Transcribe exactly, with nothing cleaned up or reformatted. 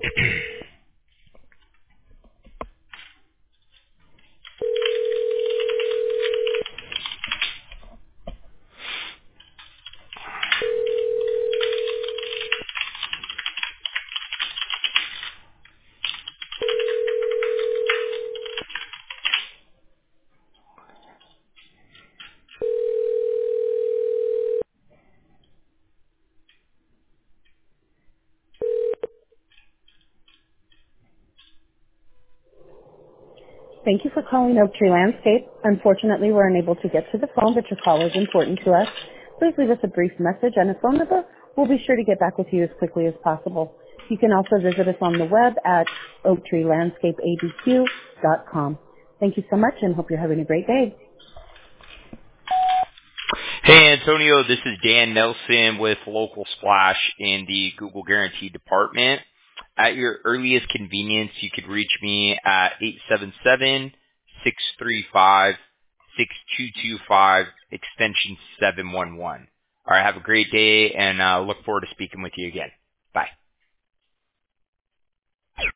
Thank you for calling Oak Tree Landscape. Unfortunately, we're unable to get to the phone, but your call is important to us. Please leave us a brief message and a phone number. We'll be sure to get back with you as quickly as possible. You can also visit us on the web at oak tree landscape a b q dot com. Thank you so much and hope you're having a great day. Hey, Antonio, this is Dan Nelson with Local Splash in the Google Guarantee Department. At your earliest convenience, you could reach me at eight seven seven, six three five, six two two five, extension seven one one. All right, have a great day, and uh, look forward to speaking with you again. Bye.